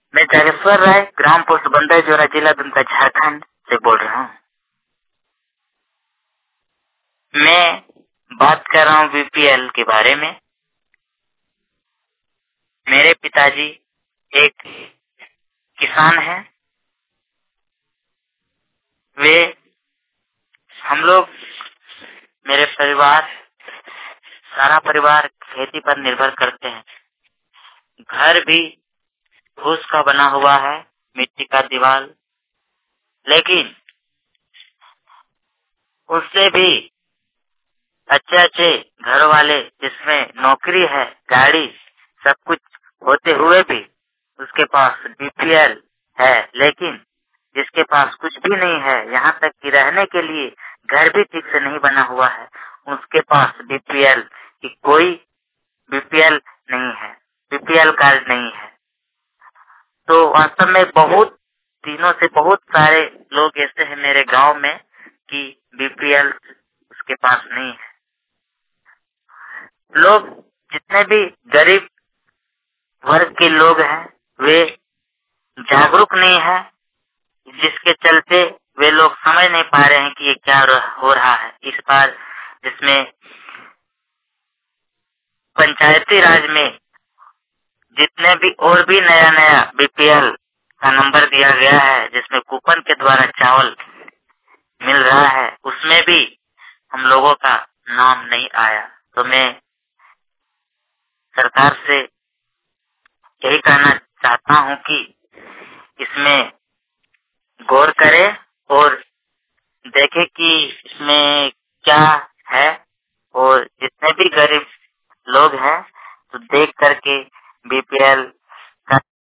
मैं जागेश्वर राय, ग्राम पोस्ट बंदरजोरा, जिला दुमका, झारखंड से बोल रहा हूँ। मैं बात कर रहा हूँ बीपीएल के बारे में। मेरे पिताजी एक किसान हैं। वे हम लोग, मेरे परिवार, सारा परिवार खेती पर निर्भर करते हैं। घर भी फूस का बना हुआ है, मिट्टी का दीवार, लेकिन उससे भी अच्छे अच्छे घर वाले, जिसमें नौकरी है, गाड़ी, सब कुछ होते हुए भी उसके पास बीपीएल है। लेकिन जिसके पास कुछ भी नहीं है, यहाँ तक कि रहने के लिए घर भी ठीक से नहीं बना हुआ है, उसके पास बीपीएल की कोई बीपीएल नहीं है, बीपीएल कार्ड नहीं है। तो वास्तव में बहुत दिनों से बहुत सारे लोग ऐसे हैं मेरे गांव में कि बीपीएल उसके पास नहीं है। लोग, जितने भी गरीब वर्ग के लोग हैं, वे जागरूक नहीं है, जिसके चलते वे लोग समझ नहीं पा रहे हैं कि ये क्या हो रहा है। इस बार जिसमें पंचायती राज में जितने भी और भी नया नया बीपीएल का नंबर दिया गया है, जिसमें कूपन के द्वारा चावल मिल रहा है, उसमें भी हम लोगों का नाम नहीं आया। तो मैं सरकार से यही कहना चाहता हूँ कि इसमें गौर करे और देखे कि इसमें क्या है, और जितने भी गरीब लोग हैं तो देख करके बीपीएल